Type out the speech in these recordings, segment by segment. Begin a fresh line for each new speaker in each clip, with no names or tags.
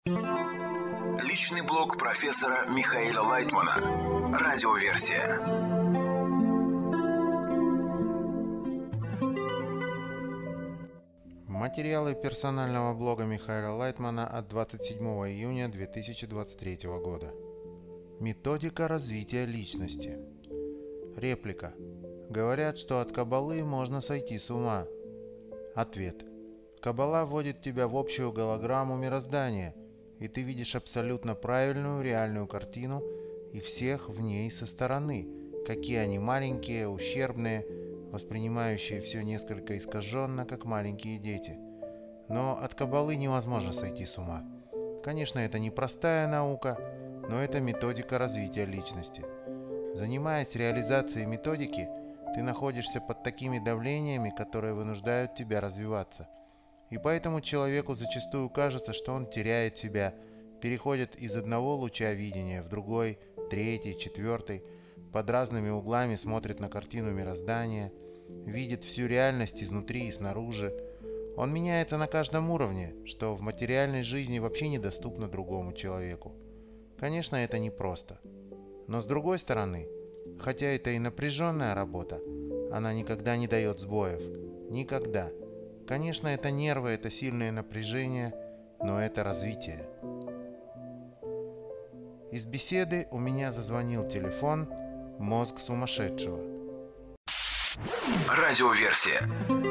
Личный блог профессора Михаила Лайтмана. Радиоверсия.
Материалы персонального блога Михаила Лайтмана от 27 июня 2023 года. Методика развития личности. Реплика. Говорят, что от каббалы можно сойти с ума. Ответ. Каббала вводит тебя в общую голограмму мироздания, и ты видишь абсолютно правильную реальную картину и всех в ней со стороны, какие они маленькие, ущербные, воспринимающие все несколько искаженно, как маленькие дети. Но от каббалы невозможно сойти с ума. Конечно, это не простая наука, но это методика развития личности. Занимаясь реализацией методики, ты находишься под такими давлениями, которые вынуждают тебя развиваться. И поэтому человеку зачастую кажется, что он теряет себя, переходит из одного луча видения в другой, третий, четвертый, под разными углами смотрит на картину мироздания, видит всю реальность изнутри и снаружи. Он меняется на каждом уровне, что в материальной жизни вообще недоступно другому человеку. Конечно, это непросто. Но с другой стороны, хотя это и напряженная работа, она никогда не дает сбоев. Никогда. Конечно, это нервы, это сильное напряжение, но это развитие. Из беседы у меня зазвонил телефон «Мозг сумасшедшего».
Радиоверсия.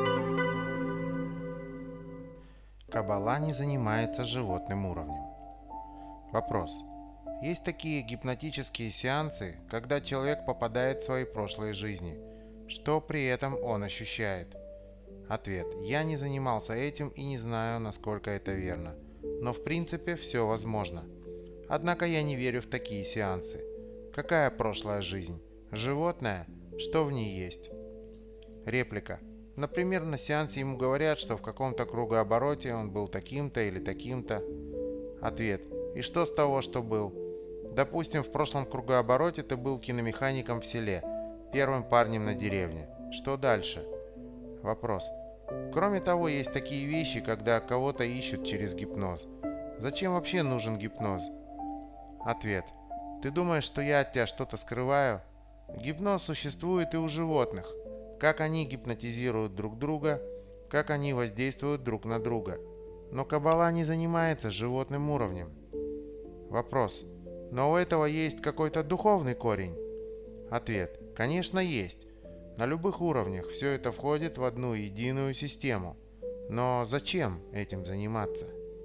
Каббала не занимается животным уровнем. Вопрос. Есть такие гипнотические сеансы, когда человек попадает в свои прошлые жизни. Что при этом он ощущает? Ответ. Я не занимался этим и не знаю, насколько это верно. Но в принципе все возможно. Однако я не верю в такие сеансы. Какая прошлая жизнь? Животное? Что в ней есть? Реплика. Например, на сеансе ему говорят, что в каком-то кругообороте он был таким-то или таким-то. Ответ. И что с того, что был? Допустим, в прошлом кругообороте ты был киномехаником в селе, первым парнем на деревне. Что дальше? Вопрос. Кроме того, есть такие вещи, когда кого-то ищут через гипноз. Зачем вообще нужен гипноз? Ответ. Ты думаешь, что я от тебя что-то скрываю? Гипноз существует и у животных. Как они гипнотизируют друг друга, как они воздействуют друг на друга. Но каббала не занимается животным уровнем. Вопрос. Но у этого есть какой-то духовный корень? Ответ. Конечно, есть. На любых уровнях все это входит в одну единую систему. Но зачем этим заниматься?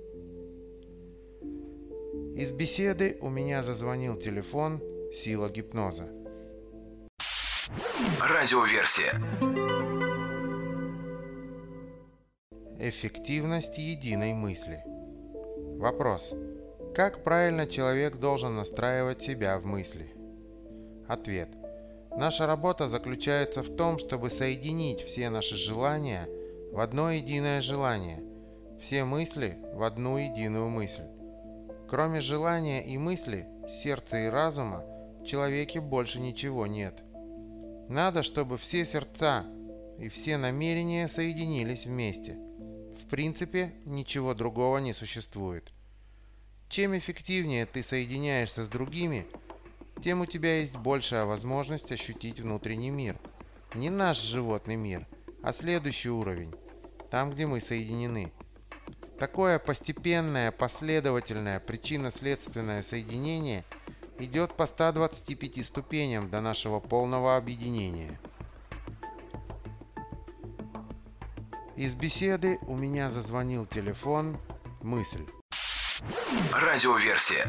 Из беседы у меня зазвонил телефон «Сила гипноза».
Радиоверсия.
Эффективность единой мысли. Вопрос. Как правильно человек должен настраивать себя в мысли? Ответ. Наша работа заключается в том, чтобы соединить все наши желания в одно единое желание, все мысли в одну единую мысль. Кроме желания и мысли, сердца и разума, в человеке больше ничего нет. Надо, чтобы все сердца и все намерения соединились вместе. В принципе, ничего другого не существует. Чем эффективнее ты соединяешься с другими, тем у тебя есть большая возможность ощутить внутренний мир. Не наш животный мир, а следующий уровень, там, где мы соединены. Такое постепенное, последовательное, причинно-следственное соединение идет по 125 ступеням до нашего полного объединения. Из беседы у меня зазвонил телефон «Мысль».
Радиоверсия.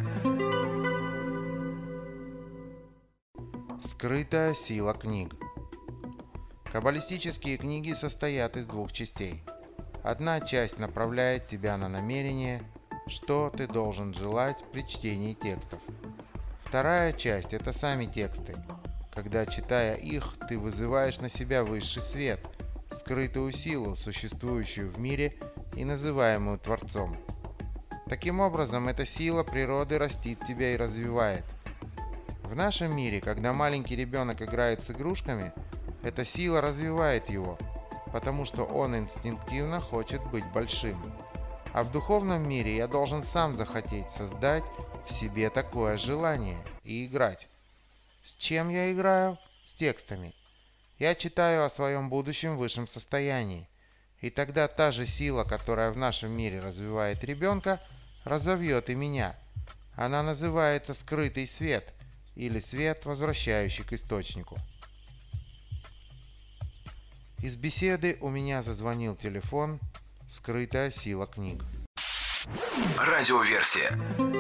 Скрытая сила книг. Каббалистические книги состоят из двух частей. Одна часть направляет тебя на намерение, что ты должен желать при чтении текстов. Вторая часть – это сами тексты. Когда, читая их, ты вызываешь на себя высший свет, скрытую силу, существующую в мире и называемую Творцом. Таким образом, эта сила природы растит тебя и развивает. В нашем мире, когда маленький ребенок играет с игрушками, эта сила развивает его, потому что он инстинктивно хочет быть большим. А в духовном мире я должен сам захотеть создать в себе такое желание и играть. С чем я играю? С текстами. Я читаю о своем будущем высшем состоянии. И тогда та же сила, которая в нашем мире развивает ребенка, разовьет и меня. Она называется скрытый свет или свет, возвращающий к источнику. Из беседы у меня зазвонил телефон «Скрытая сила книг».
Радиоверсия.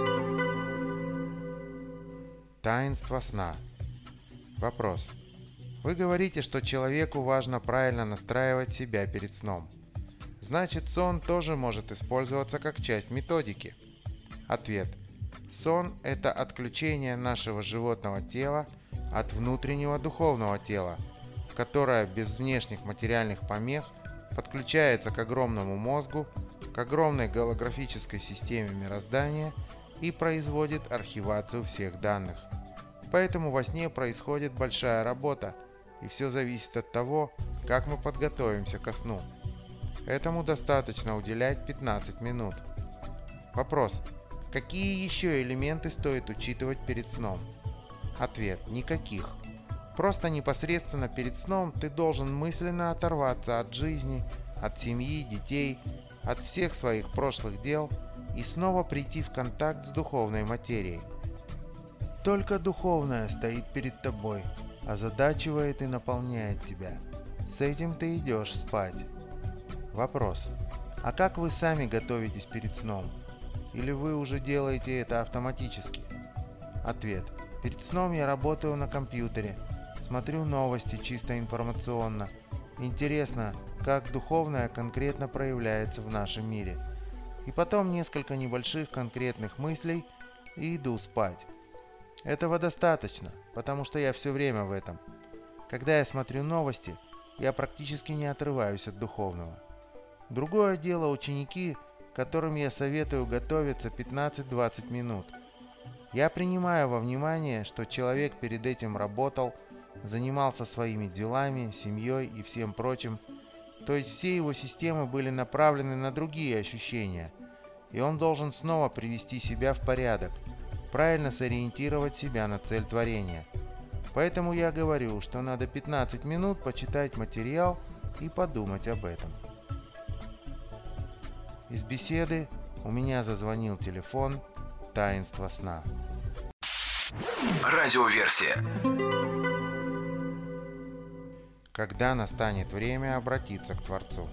Таинство сна. Вопрос. Вы говорите, что человеку важно правильно настраивать себя перед сном. Значит, сон тоже может использоваться как часть методики. Ответ. Сон – это отключение нашего животного тела от внутреннего духовного тела, которое без внешних материальных помех подключается к огромному мозгу, к огромной голографической системе мироздания и производит архивацию всех данных. Поэтому во сне происходит большая работа, и все зависит от того, как мы подготовимся ко сну. Этому достаточно уделять 15 минут. Вопрос. Какие еще элементы стоит учитывать перед сном? Ответ. Никаких. Просто непосредственно перед сном ты должен мысленно оторваться от жизни, от семьи, детей, от всех своих прошлых дел и снова прийти в контакт с духовной материей. Только духовное стоит перед тобой, озадачивает и наполняет тебя. С этим ты идешь спать. Вопрос. А как вы сами готовитесь перед сном? Или вы уже делаете это автоматически? Ответ. Перед сном я работаю на компьютере, смотрю новости чисто информационно. Интересно, как духовное конкретно проявляется в нашем мире. И потом несколько небольших конкретных мыслей и иду спать. Этого достаточно, потому что я все время в этом. Когда я смотрю новости, я практически не отрываюсь от духовного. Другое дело ученики, которым я советую готовиться 15-20 минут. Я принимаю во внимание, что человек перед этим работал, занимался своими делами, семьей и всем прочим, то есть все его системы были направлены на другие ощущения, и он должен снова привести себя в порядок, правильно сориентировать себя на цель творения. Поэтому я говорю, что надо 15 минут почитать материал и подумать об этом. Из беседы у меня зазвонил телефон «Таинство сна».
Радиоверсия.
Когда настанет время обратиться к Творцу?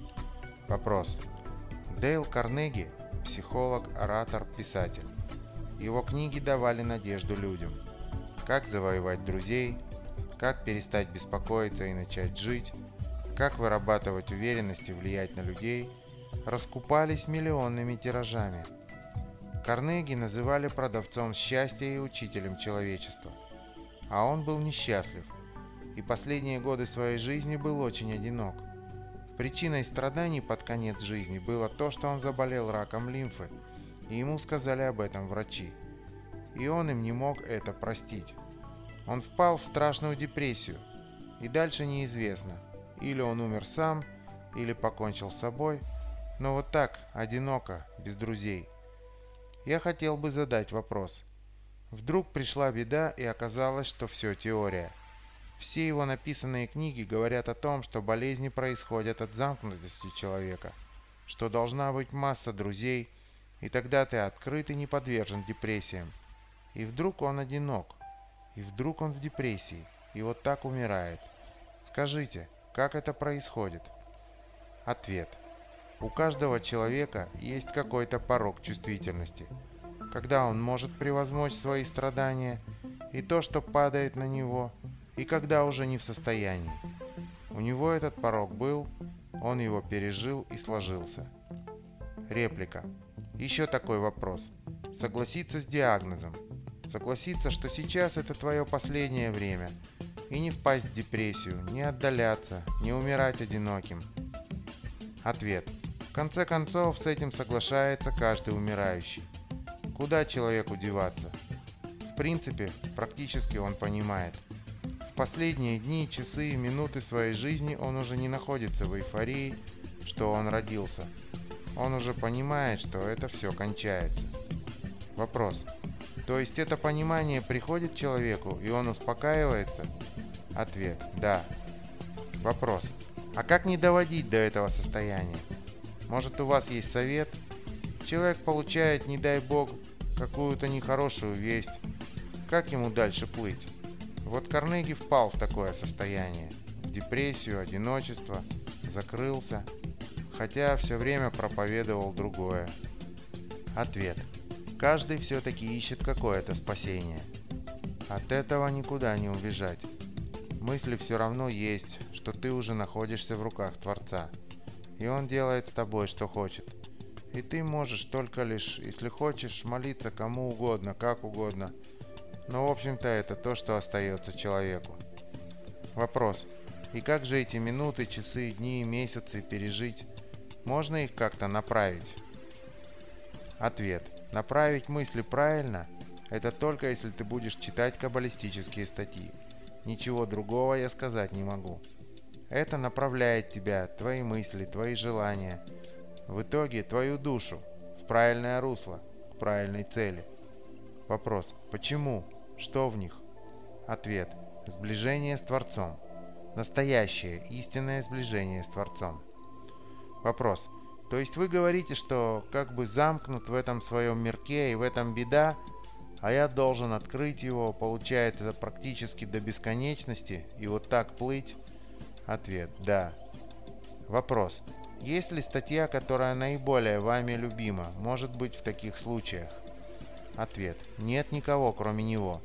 Вопрос. Дейл Карнеги – психолог, оратор, писатель. Его книги давали надежду людям. Как завоевать друзей, как перестать беспокоиться и начать жить, как вырабатывать уверенность и влиять на людей, раскупались миллионными тиражами. Карнеги называли продавцом счастья и учителем человечества. А он был несчастлив, и последние годы своей жизни был очень одинок. Причиной страданий под конец жизни было то, что он заболел раком лимфы, и ему сказали об этом врачи. И он им не мог это простить. Он впал в страшную депрессию, и дальше неизвестно, или он умер сам, или покончил с собой, но вот так, одиноко, без друзей. Я хотел бы задать вопрос. Вдруг пришла беда и оказалось, что все теория. Все его написанные книги говорят о том, что болезни происходят от замкнутости человека, что должна быть масса друзей, и тогда ты открыт и не подвержен депрессиям. И вдруг он одинок, и вдруг он в депрессии, и вот так умирает. Скажите, как это происходит? Ответ. У каждого человека есть какой-то порог чувствительности, когда он может превозмочь свои страдания и то, что падает на него, и когда уже не в состоянии. У него этот порог был, он его пережил и сложился. Реплика. Еще такой вопрос. Согласиться с диагнозом. Согласиться, что сейчас это твое последнее время, и не впасть в депрессию, не отдаляться, не умирать одиноким. Ответ. В конце концов, с этим соглашается каждый умирающий. Куда человеку деваться? В принципе, практически он понимает. В последние дни, часы и минуты своей жизни он уже не находится в эйфории, что он родился. Он уже понимает, что это все кончается. Вопрос. То есть это понимание приходит человеку, и он успокаивается? Ответ. Да. Вопрос. А как не доводить до этого состояния? Может, у вас есть совет? Человек получает, не дай бог, какую-то нехорошую весть. Как ему дальше плыть? Вот Карнеги впал в такое состояние. В депрессию, одиночество, закрылся. Хотя все время проповедовал другое. Ответ. Каждый все-таки ищет какое-то спасение. От этого никуда не убежать. Мысли все равно есть, что ты уже находишься в руках Творца. И Он делает с тобой, что хочет. И ты можешь только лишь, если хочешь, молиться кому угодно, как угодно. Но в общем-то это то, что остается человеку. Вопрос. И как же эти минуты, часы, дни, месяцы пережить? Можно их как-то направить? Ответ. Направить мысли правильно – это только если ты будешь читать каббалистические статьи. Ничего другого я сказать не могу. Это направляет тебя, твои мысли, твои желания, в итоге твою душу в правильное русло, к правильной цели. Вопрос. Почему? Что в них? Ответ. Сближение с Творцом. Настоящее, истинное сближение с Творцом. Вопрос. То есть вы говорите, что как бы замкнут в этом своем мирке и в этом беда, а я должен открыть его, получается это практически до бесконечности, и вот так плыть? Ответ. Да. Вопрос. Есть ли статья, которая наиболее вами любима, может быть в таких случаях? Ответ. Нет никого, кроме него.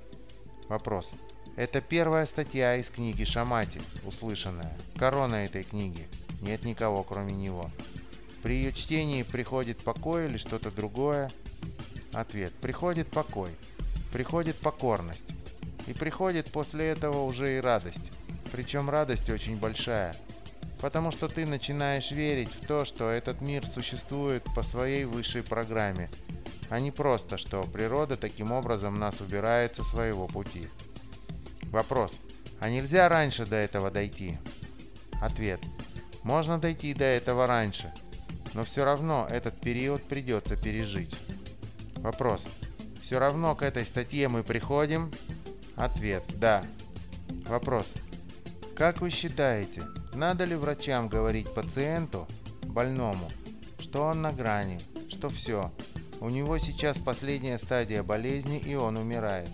Вопрос. Это первая статья из книги Шамати, услышанная. Корона этой книги. Нет никого, кроме него. При ее чтении приходит покой или что-то другое? Ответ. Приходит покой. Приходит покорность. И приходит после этого уже и радость. Причем радость очень большая. Потому что ты начинаешь верить в то, что этот мир существует по своей высшей программе, а не просто, что природа таким образом нас убирает со своего пути. Вопрос. А нельзя раньше до этого дойти? Ответ. Можно дойти до этого раньше, но все равно этот период придется пережить. Вопрос. Все равно к этой статье мы приходим? Ответ. Да. Вопрос. Как вы считаете, надо ли врачам говорить пациенту, больному, что он на грани, что все, у него сейчас последняя стадия болезни и он умирает?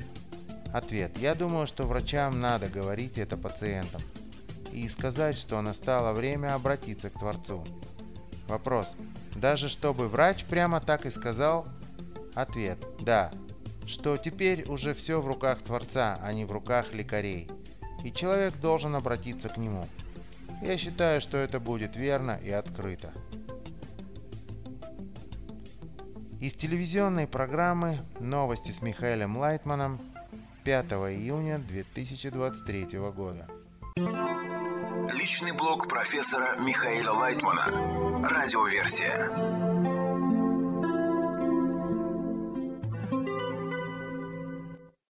Ответ. Я думаю, что врачам надо говорить это пациентам и сказать, что настало время обратиться к Творцу. Вопрос. Даже чтобы врач прямо так и сказал? Ответ. Да. Что теперь уже все в руках Творца, а не в руках лекарей. И человек должен обратиться к нему. Я считаю, что это будет верно и открыто. Из телевизионной программы «Новости с Михаилом Лайтманом» 5 июня 2023 года.
Личный блог профессора Михаила Лайтмана. Радиоверсия.